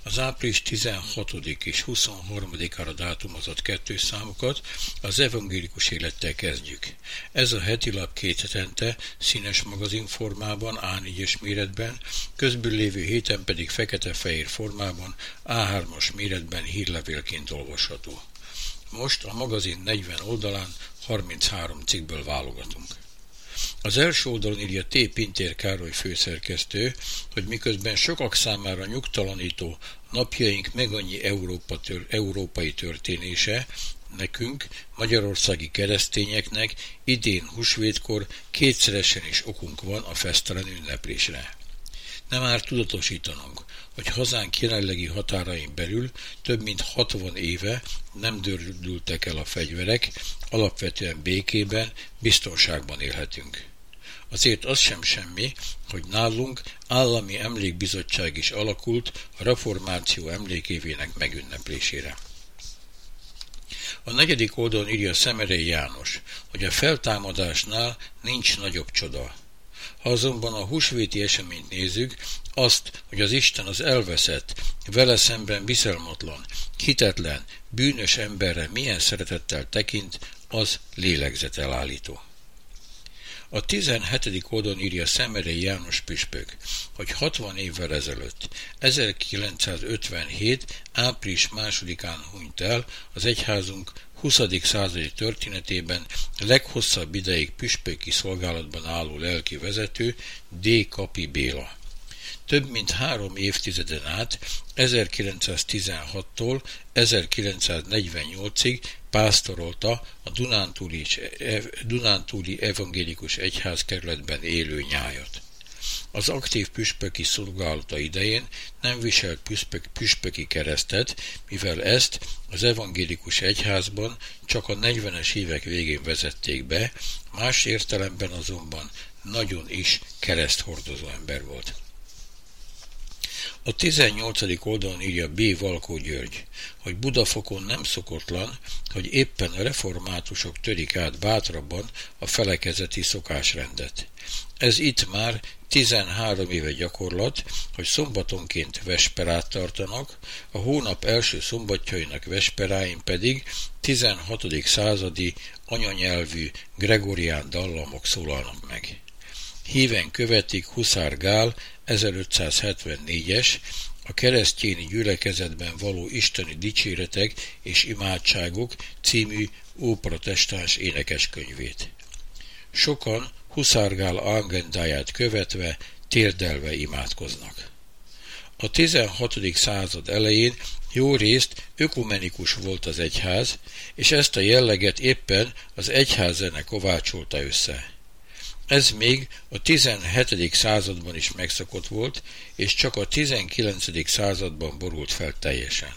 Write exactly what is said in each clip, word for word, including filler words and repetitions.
Az április tizenhatodik és huszonharmadikára dátumozott kettős számokat az evangélikus élettel kezdjük. Ez a heti lap két hetente színes magazin formában, á négyes méretben, közbül lévő héten pedig fekete-fehér formában, á hármas méretben hírlevélként olvasható. Most a magazin negyven oldalán harminchárom cikkből válogatunk. Az első oldalon írja T. Pintér Károly főszerkesztő, hogy miközben sokak számára nyugtalanító napjaink megannyi Európa tör, európai történése, nekünk, magyarországi keresztényeknek idén húsvétkor kétszeresen is okunk van a fesztelen ünneplésre. Nem árt tudatosítanunk, hogy hazánk jelenlegi határain belül több mint hatvan éve nem dördültek el a fegyverek, alapvetően békében, biztonságban élhetünk. Azért az sem semmi, hogy nálunk állami emlékbizottság is alakult a reformáció emlékévének megünneplésére. A negyedik oldalon írja Szemerei János, hogy a feltámadásnál nincs nagyobb csoda. Ha azonban a húsvéti eseményt nézzük, azt, hogy az Isten az elveszett, vele szemben viszonylatlan, hitetlen, bűnös emberre milyen szeretettel tekint, az lélegzetelállító. A tizenhetedik oldalon írja Szemerei János püspök, hogy hatvan évvel ezelőtt, ezerkilencszázötvenhét. április másodikán hunyt el az egyházunk huszadik századi történetében leghosszabb ideig püspöki szolgálatban álló lelki vezető, D. Kapi Béla. Több mint három évtizeden át, ezerkilencszáztizenhattól ezerkilencszáznegyvennyolcig pásztorolta a Dunántúli, Dunántúli Evangélikus Egyházkerületben élő nyájat. Az aktív püspöki szolgálata idején nem viselt püspök, püspöki keresztet, mivel ezt az evangélikus egyházban csak a negyvenes évek végén vezették be, más értelemben azonban nagyon is kereszthordozó ember volt. A tizennyolcadik oldalon írja B. Valkó György, hogy Budafokon nem szokatlan, hogy éppen a reformátusok törik át bátrabban a felekezeti szokásrendet. Ez itt már tizenhárom éve gyakorlat, hogy szombatonként vesperát tartanak, a hónap első szombatjainak vesperáin pedig tizenhatodik századi anyanyelvű gregorián dallamok szólalnak meg. Híven követik Huszár Gál ezerötszázhetvennégyes, a keresztjéni gyülekezetben való isteni dicséretek és imádságok című óprotestáns énekeskönyvét. Sokan Huszár Gál agendáját követve, térdelve imádkoznak. A tizenhatodik század elején jó részt ökumenikus volt az egyház, és ezt a jelleget éppen az egyházzene kovácsolta össze. Ez még a tizenhetedik században is megszokott volt, és csak a tizenkilencedik században borult fel teljesen.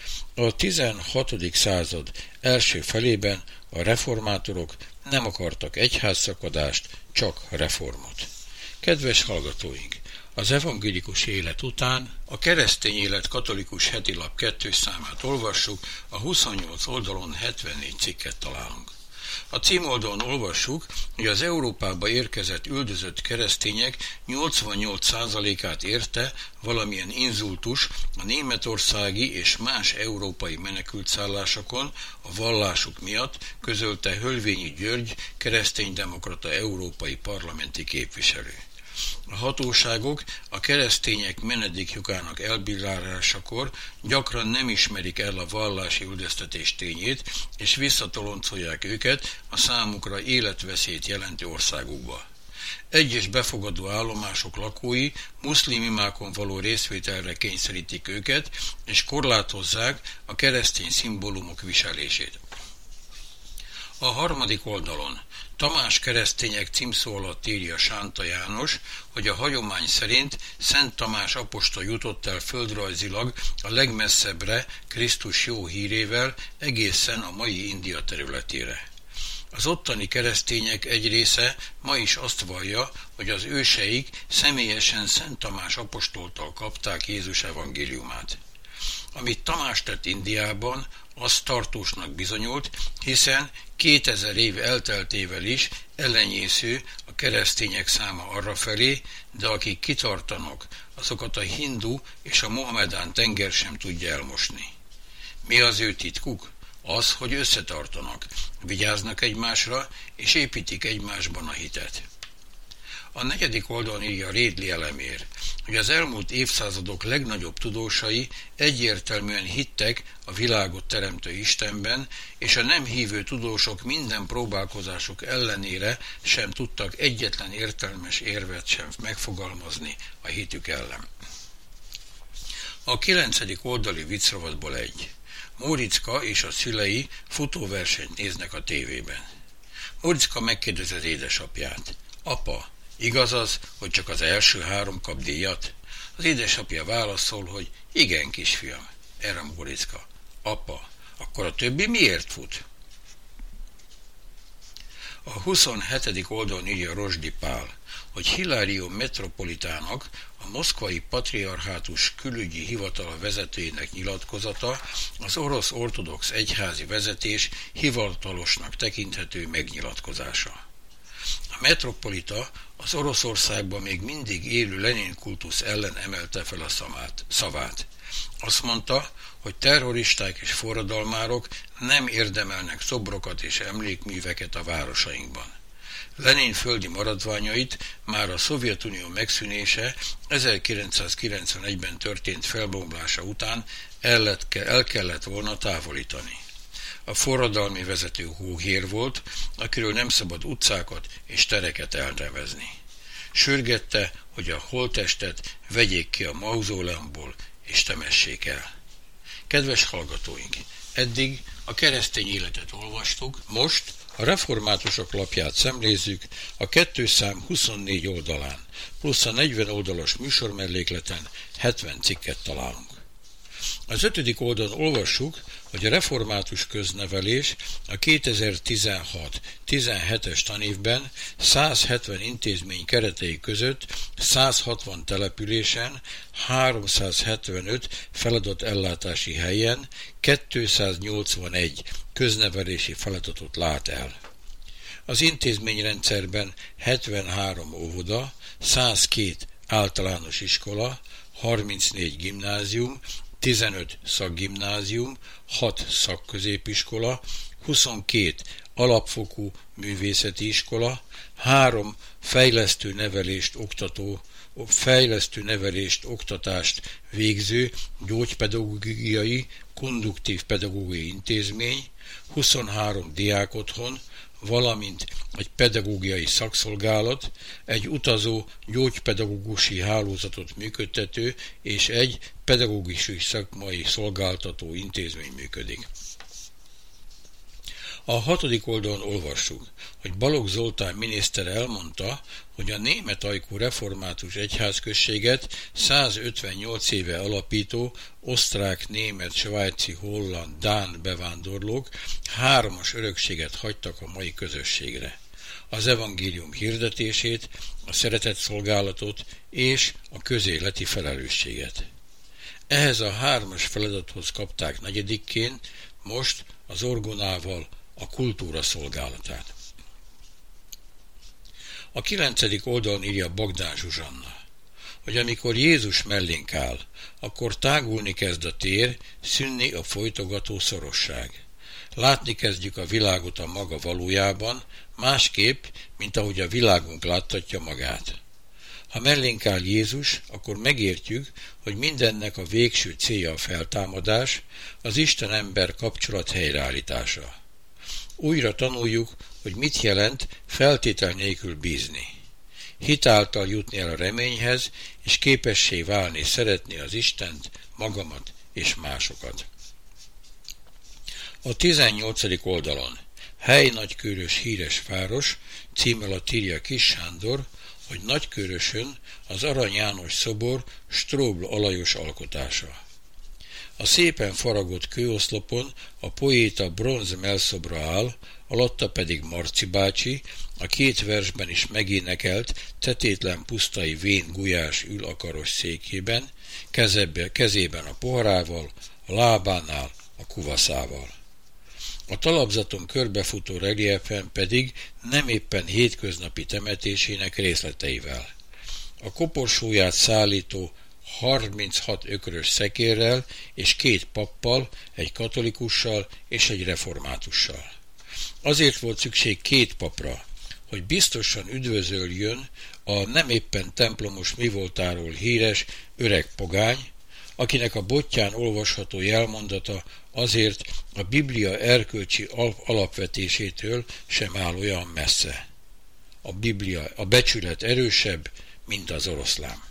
A tizenhatodik század első felében a reformátorok nem akartak egyházszakadást, csak reformot. Kedves hallgatóink! Az evangélikus élet után a keresztény élet katolikus hetilap kettős számát olvassuk, a huszonnyolc oldalon hetvennégy cikket találunk. A címoldalon olvassuk, hogy az Európába érkezett üldözött keresztények nyolcvannyolc százalékát érte valamilyen inzultus a németországi és más európai menekültszállásokon a vallásuk miatt, közölte Hölvényi György, kereszténydemokrata európai parlamenti képviselő. A hatóságok a keresztények menedékjogának elbírálásakor gyakran nem ismerik el a vallási üldöztetés tényét, és visszatoloncolják őket a számukra életveszélyt jelentő országukba. Egyes befogadó állomások lakói muszlim imákon való részvételre kényszerítik őket, és korlátozzák a keresztény szimbólumok viselését. A harmadik oldalon Tamás keresztények címszó alatt írja Sánta János, hogy a hagyomány szerint Szent Tamás apostol jutott el földrajzilag a legmesszebbre Krisztus jó hírével egészen a mai India területére. Az ottani keresztények egy része ma is azt vallja, hogy az őseik személyesen Szent Tamás apostoltól kapták Jézus evangéliumát. Amit Tamás tett Indiában, az tartósnak bizonyult, hiszen kétezer év elteltével is ellenyésző a keresztények száma arrafelé, de akik kitartanak, azokat a hindu és a mohamedán tenger sem tudja elmosni. Mi az ő titkuk? Az, hogy összetartanak, vigyáznak egymásra, és építik egymásban a hitet. A negyedik oldalon írja Rédli Elemér, hogy az elmúlt évszázadok legnagyobb tudósai egyértelműen hittek a világot teremtő Istenben, és a nem hívő tudósok minden próbálkozásuk ellenére sem tudtak egyetlen értelmes érvet sem megfogalmazni a hitük ellen. A kilencedik oldali viccrovatból egy. Móriczka és a szülei futóversenyt néznek a tévében. Móriczka megkérdezi az édesapját. Apa, igaz az, hogy csak az első három kap díjat? Az édesapja válaszol, hogy igen, kisfiam. Erre Móriczka. Apa, akkor a többi miért fut? A huszonhetedik oldalon írja Rozsdi Pál, hogy Hilário metropolitának, a moszkvai patriarhátus külügyi hivatala vezetőjének nyilatkozata az orosz ortodox egyházi vezetés hivatalosnak tekinthető megnyilatkozása. A metropolita az Oroszországban még mindig élő Lenin kultusz ellen emelte fel a szamát, szavát. Azt mondta, hogy terroristák és forradalmárok nem érdemelnek szobrokat és emlékműveket a városainkban. Lenin földi maradványait már a Szovjetunió megszűnése ezerkilencszázkilencvenegyben történt felbomlása után el, lett, el kellett volna távolítani. A forradalmi vezető hóhér volt, akiről nem szabad utcákat és tereket elnevezni. Sürgette, hogy a holttestet vegyék ki a mauzóleumból és temessék el. Kedves hallgatóink, eddig a keresztény életet olvastuk, most a reformátusok lapját szemlézzük a kettő szám huszonnégy oldalán, plusz a negyven oldalas műsormellékleten hetven cikket találunk. Az ötödik oldalon olvassuk, hogy a református köznevelés a kétezer-tizenhat tizenhetes tanévben száz hetven intézmény keretei között száz hatvan településen, háromszázhetvenöt feladatellátási helyen kétszáznyolcvanegy köznevelési feladatot lát el. Az intézményrendszerben hetvenhárom óvoda, százkettő általános iskola, harmincnégy gimnázium, tizenöt szakgimnázium, hat szakközépiskola, huszonkét alapfokú művészeti iskola, három fejlesztő nevelést oktató, fejlesztő nevelést oktatást végző gyógypedagógiai, konduktív pedagógiai intézmény, huszonhárom diákotthon, valamint egy pedagógiai szakszolgálat, egy utazó gyógypedagógusi hálózatot működtető és egy pedagógusi szakmai szolgáltató intézmény működik. A hatodik oldalon olvassuk, hogy Balogh Zoltán miniszter elmondta, hogy a német ajkú református egyházközséget százötvennyolc éve alapító osztrák, német, svájci, holland, dán bevándorlók hármas örökséget hagytak a mai közösségre. Az evangélium hirdetését, a szeretetszolgálatot és a közéleti felelősséget. Ehhez a hármas feladathoz kapták negyedikként most az orgonával a kultúra szolgálatát. A kilencedik oldalon írja Bagdán Zsuzsanna, hogy amikor Jézus mellénk áll, akkor tágulni kezd a tér, szűnni a folytogató szorosság. Látni kezdjük a világot a maga valójában, másképp, mint ahogy a világunk láttatja magát. Ha mellénk áll Jézus, akkor megértjük, hogy mindennek a végső célja a feltámadás, az Isten-ember kapcsolat helyreállítása. Újra tanuljuk, hogy mit jelent feltétel nélkül bízni. Hit által jutni el a reményhez, és képessé válni, szeretni az Istent, magamat és másokat. A tizennyolcadik oldalon Hely Nagykőrös híres város cím alatt írja Kis Sándor, hogy Nagykőrösön az Arany János szobor Stróbl Alajos alkotása. A szépen faragott kőoszlopon a poéta bronz mellszobra áll, alatta pedig Marci bácsi, a két versben is megénekelt tetétlen pusztai Vén Gulyás ül a karos székében, kezebe, kezében a poharával, a lábánál a kuvaszával. A talapzaton körbefutó reliefen pedig nem éppen hétköznapi temetésének részleteivel. A koporsóját szállító harminchat ökrös szekérrel és két pappal, egy katolikussal és egy reformátussal. Azért volt szükség két papra, hogy biztosan üdvözöljön a nem éppen templomos mivoltáról híres öreg pogány, akinek a bottyán olvasható jelmondata azért a Biblia erkölcsi alapvetésétől sem áll olyan messze. A Biblia, a becsület erősebb, mint az oroszlán.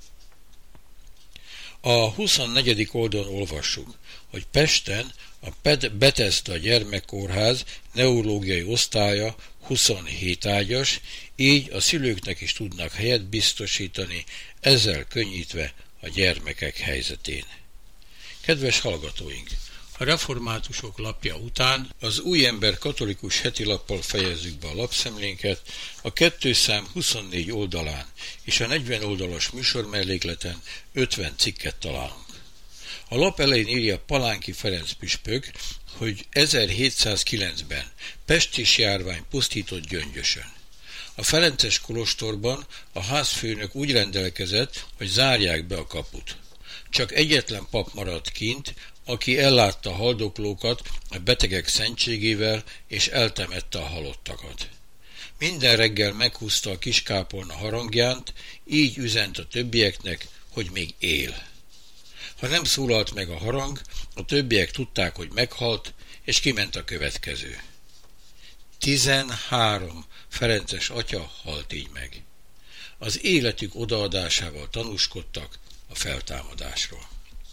A huszonnegyedik oldalon olvassuk, hogy Pesten a Bethesda gyermekkórház neurológiai osztálya huszonhét ágyas, így a szülőknek is tudnak helyet biztosítani, ezzel könnyítve a gyermekek helyzetén. Kedves hallgatóink! A reformátusok lapja után az Újember katolikus heti lappal fejezzük be a lapszemlénket, a kétszázhuszonnégy oldalán és a negyven oldalas műsormellékleten ötven cikket találunk. A lap elején írja Palánki Ferenc püspök, hogy ezerhétszázkilencben pestis járvány pusztított Gyöngyösön. A ferences kolostorban a házfőnök úgy rendelkezett, hogy zárják be a kaput. Csak egyetlen pap maradt kint, aki ellátta a haldoklókat a betegek szentségével, és eltemette a halottakat. Minden reggel meghúzta a kiskápolna harangjánt, így üzent a többieknek, hogy még él. Ha nem szólalt meg a harang, a többiek tudták, hogy meghalt, és kiment a következő. Tizenhárom ferences atya halt így meg. Az életük odaadásával tanúskodtak a feltámadásról.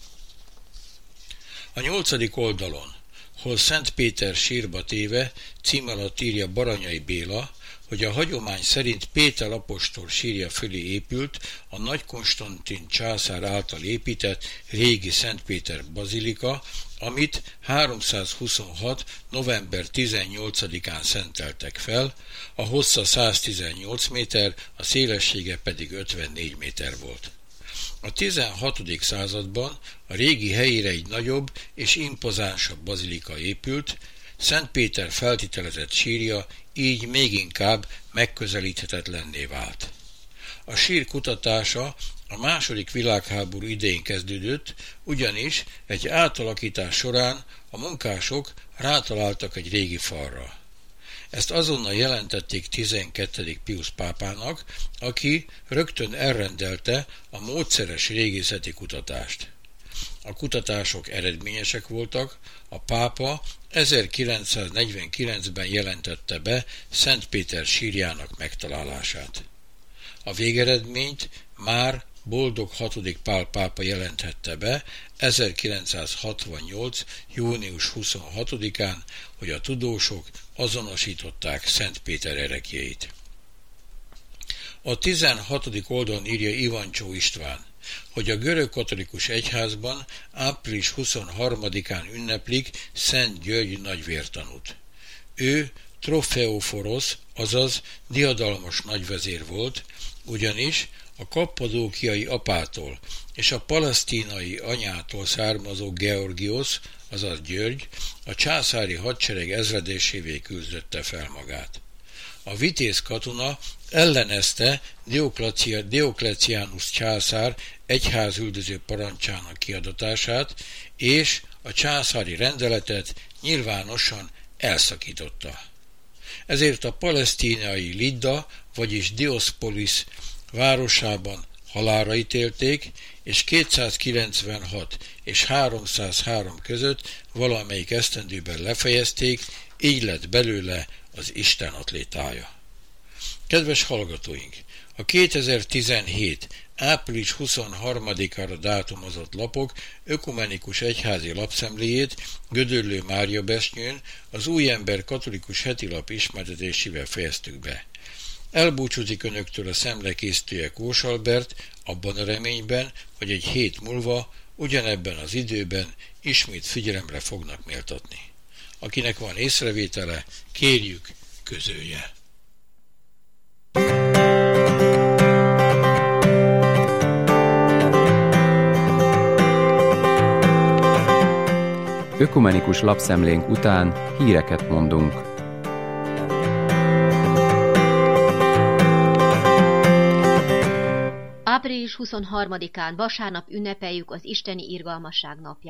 A nyolcadik oldalon, hol Szent Péter sírba téve, cím alatt írja Baranyai Béla, hogy a hagyomány szerint Péter apostol sírja fölé épült a Nagy Konstantin császár által épített régi Szent Péter bazilika, amit háromszázhuszonhat. november tizennyolcadikán szenteltek fel, a hossza száztizennyolc méter, a szélessége pedig ötvennégy méter volt. A tizenhatodik században a régi helyére egy nagyobb és impozánsabb bazilika épült, Szent Péter feltételezett sírja így még inkább megközelíthetetlenné vált. A sír kutatása a második világháború idején kezdődött, ugyanis egy átalakítás során a munkások rátaláltak egy régi falra. Ezt azonnal jelentették tizenkettedik Piusz pápának, aki rögtön elrendelte a módszeres régészeti kutatást. A kutatások eredményesek voltak, a pápa ezerkilencszáznegyvenkilencben jelentette be Szent Péter sírjának megtalálását. A végeredményt már Boldog hatodik Pál pápa jelenthette be ezerkilencszázhatvannyolc. június huszonhatodikán, hogy a tudósok azonosították Szent Péter ereklyeit. A tizenhatodik oldalon írja Ivancsó István, hogy a görög katolikus egyházban április huszonharmadikán ünneplik Szent György nagyvértanút. Ő Trofeoforos, azaz diadalmas nagyvezér volt, ugyanis a kappadókiai apától és a palesztínai anyától származó Georgiosz, azaz György, a császári hadsereg ezredésévé küldötte fel magát. A vitéz katona ellenezte Dioklecianus császár egyházüldöző parancsának kiadatását, és a császári rendeletet nyilvánosan elszakította. Ezért a palesztínai Lidda, vagyis Diospolis városában halálra ítélték, és kétszázkilencvenhat és háromszázhárom között valamelyik esztendőben lefejezték, így lett belőle az Isten atlétája. Kedves hallgatóink! A kétezer-tizenhét. április huszonharmadikára dátumozott lapok ökumenikus egyházi lapszemléjét Gödöllő Mária Besnyőn az Újember katolikus heti lap ismertetésével fejeztük be. Elbúcsúzik önöktől a szemlekészítője Kós Albert, abban a reményben, hogy egy hét múlva, ugyanebben az időben ismét figyelemre fognak méltatni. Akinek van észrevétele, kérjük, közölje. Ökumenikus lapszemlénk után híreket mondunk. április huszonharmadikán vasárnap ünnepeljük az isteni irgalmasság napját.